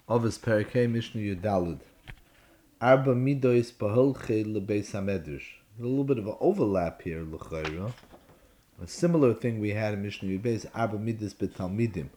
Ovis Perikei Mishnah Yudalid. Arba Midois Baholche Lebeis Hamedrash. A little bit of an overlap here, L'chayra. A similar thing we had in Mishnah Yudbeis, Arba Midas Betalmidim.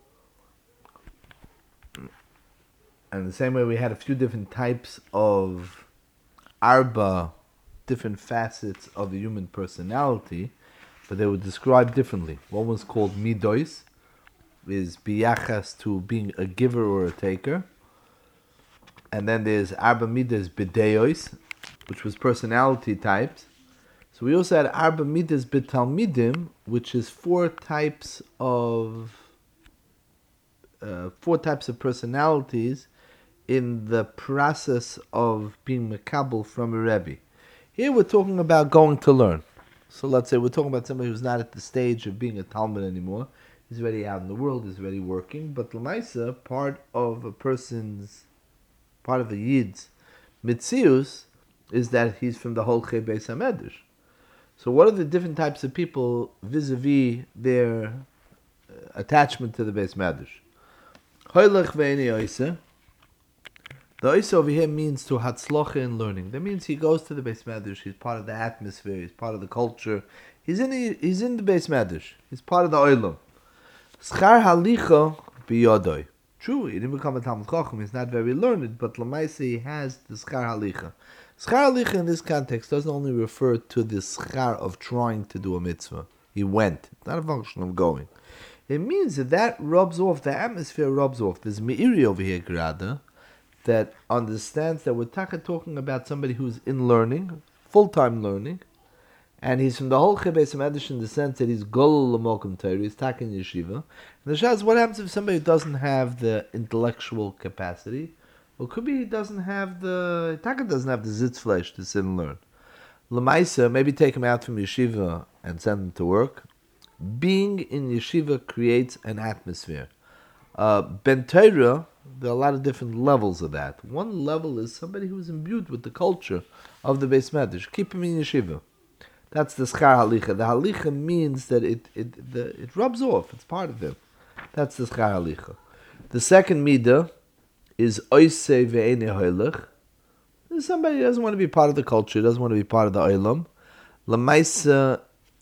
And the same way we had a few different types of Arba, different facets of the human personality, but they were described differently. One was called Midois, is biyachas to being a giver or a taker. And then there's Arba Midas Bideos, which was personality types. So we also had Arba Midas Bitalmidim, which is four types of personalities in the process of being makabel from a Rebbe. Here we're talking about going to learn. So let's say we're talking about somebody who's not at the stage of being a Talmud anymore. He's already out in the world, he's already working. But L'maisa, part of the Yid's Mitzius is that he's from the Holchei Beis HaMedrash. So what are the different types of people vis-a-vis their attachment to the Beis Medrash? Hoylech ve'eni oise. The oise over here means to hatzlocha in learning. That means he goes to the Beis Medrash, he's part of the atmosphere, he's part of the culture. He's in the Beis Medrash. He's part of the oilam. Schar halicha biyodoi. True, he didn't become a Talmud Chacham, he's not very learned, but L'maisa he has the Schar Halicha. Schar Halicha in this context doesn't only refer to the Schar of trying to do a mitzvah. He went. It's not a function of going. It means that rubs off, the atmosphere rubs off. There's Meiri over here, Grada, that understands that we're talking about somebody who's in learning, full-time learning, and he's from the whole Beis HaMedrash in the sense that he's Golul L'Mokum Torah, he's taking yeshiva. And the Shah is, what happens if somebody doesn't have the intellectual capacity? Well, could be he doesn't have the zitzfleisch to sit and learn. L'maisa, maybe take him out from yeshiva and send him to work. Being in yeshiva creates an atmosphere. Ben Torah, there are a lot of different levels of that. One level is somebody who's imbued with the culture of the Beis Medrash. Keep him in yeshiva. That's the schar halicha. The halicha means that it rubs off. It's part of him. That's the schar halicha. The second midah is oise ve'ene hoylech. Somebody who doesn't want to be part of the culture, doesn't want to be part of the olam. L'maisa,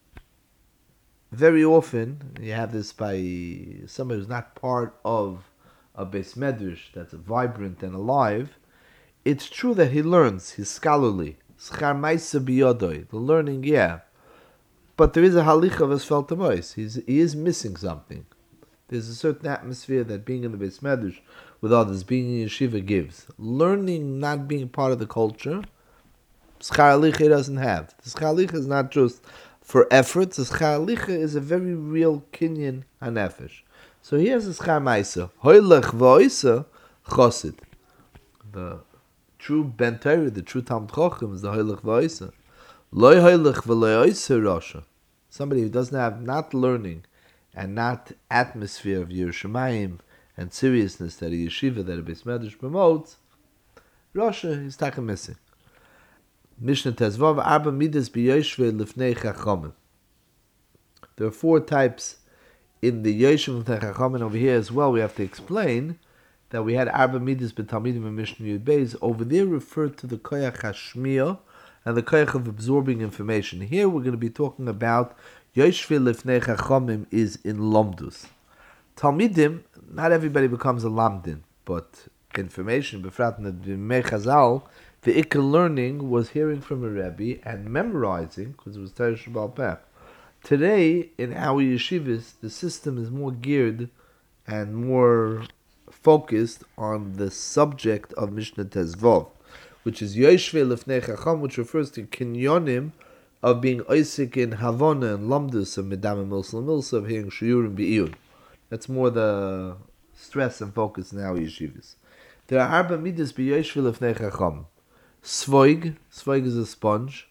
very often you have this by somebody who's not part of a Beis Medrash that's vibrant and alive. It's true that he learns. He's scholarly. Schar Maisa biyodoi, the learning, yeah. But there is a halicha of asfel tamois. He is missing something. There's a certain atmosphere that being in the Beis Medrash with others, being in yeshiva gives. Learning, not being part of the culture, schar halicha he doesn't have. The schar halicha is not just for efforts. The schar halicha is a very real kinyan hanefesh. So here's the schar Maisa. Hoylech v'oisa chosid. The true Ben Torah, the true Talmud Chacham is the Hoylech V'oisa. Loi Hoylech V'loi Oisa Rasha. Somebody who doesn't have not learning and not atmosphere of Yerushalayim and seriousness that a yeshiva, that a Beis Medrash promotes, Rasha is taka missing. Mishnah Tezvav Arba Midas B'Yoshvei Lifnei Chachamim. There are four types in the Yoshev Lifnei Chachamim. Over here as well we have to explain that we had Arba Midas B'Talmidim and Mishnah Yud Beis. Over there referred to the Koyach HaShmiya and the Koyach of absorbing information. Here we're going to be talking about Yoshvei Lifnei Chachamim is in Lomdus. Talmidim, not everybody becomes a Lamdin, but information, Befrat B'Mei Chazal, the Ikar learning was hearing from a Rebbe and memorizing, because it was Torah Sheba'al Peh. Today, in our yeshivas, the system is more geared and more focused on the subject of Mishnah Tezvav, which is Yoshvei Lifnei Chacham, which refers to kinyonim of being oisik in Havana and Lamdus of Medam Milsa of hearing Shiurim Be'iyun. That's more the stress and focus in our yeshivas. There are Arba Midas B'Yoshvei Lifnei Chacham. Svoig is a sponge.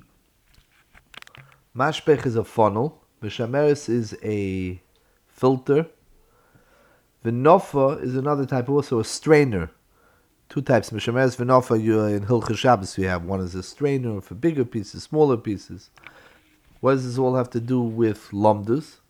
Mashpech is a funnel. Mishameres is a filter. V'nofa is another type, also a strainer. Two types, Mishameres, V'nofa, in Hilchos Shabbos we have. One is a strainer for bigger pieces, smaller pieces. What does this all have to do with Lomdus?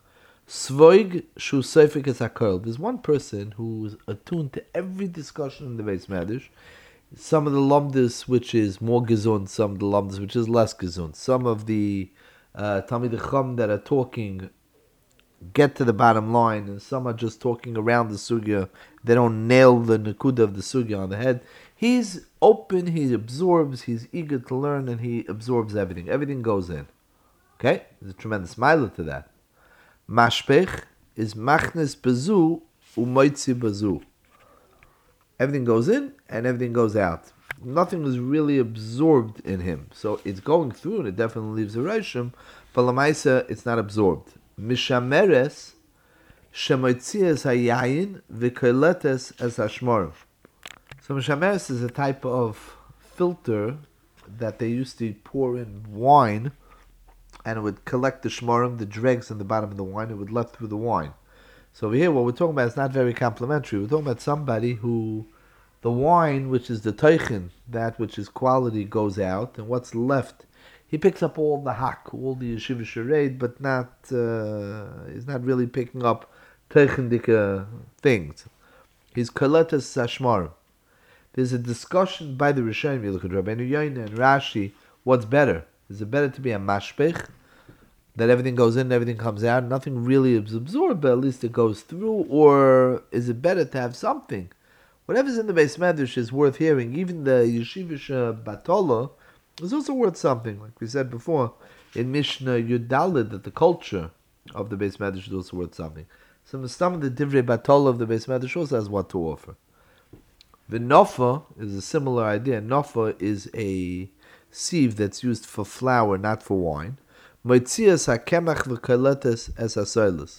Svoig shu seifik es hakol. There's one person who's attuned to every discussion in the base Medrash. Some of the lamdas which is more gesund, some of the lamdas which is less gesund. Some of the Talmidei Chacham that are talking get to the bottom line, and some are just talking around the sugya. They don't nail the nakuda of the sugya on the head. He's open, he absorbs, he's eager to learn, and he absorbs everything. Everything goes in. Okay? There's a tremendous mila to that. Mashpech is machnes bezu umoitzi bezu. Everything goes in and everything goes out. Nothing is really absorbed in him. So it's going through and it definitely leaves a reshim, but lamaisa it's not absorbed. Mishameres shemoitzias hayayin v'koletes as hashmor. So mishameres is a type of filter that they used to pour in wine, and it would collect the shmorim, the dregs in the bottom of the wine. It would let through the wine. So over here, what we're talking about is not very complimentary. We're talking about somebody who the wine, which is the teichen, that which is quality, goes out, and what's left, he picks up all the hak, all the yeshiva shared, but he's not really picking up teichendike things. He's koletes sashmar. There's a discussion by the Rishonim. You look at Rabbeinu Yoina and Rashi. What's better? Is it better to be a mashpech, that everything goes in, everything comes out, nothing really is absorbed, but at least it goes through? Or is it better to have something? Whatever's in the Beis Medrash is worth hearing. Even the Yeshivish Batola is also worth something. Like we said before, in Mishnah Yudalid, that the culture of the Beis Medrash is also worth something. So some of the Divrei Batola of the Beis Medrash also has what to offer. The Nofa is a similar idea. Nofa is a sieve that's used for flour, not for wine. Moitzias hakemach v'koletes es hasoilus.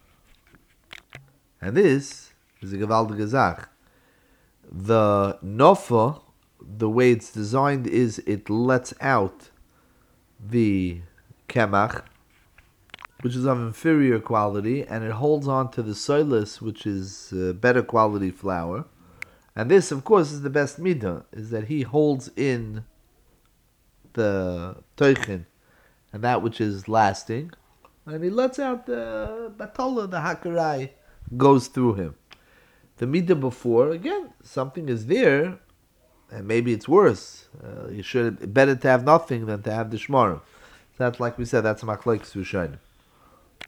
And this is a gewaltige Zach. The Nofa, the way it's designed is it lets out the kemach, which is of inferior quality, and it holds on to the soilus, which is better quality flour. And this, of course, is the best midah, is that he holds in the teichen and that which is lasting, and he lets out the batola, the hakarai, goes through him. The midah before, again, something is there, and maybe it's worse. You should better to have nothing than to have the shmarim. That's like we said, that's machlokes Rishonim.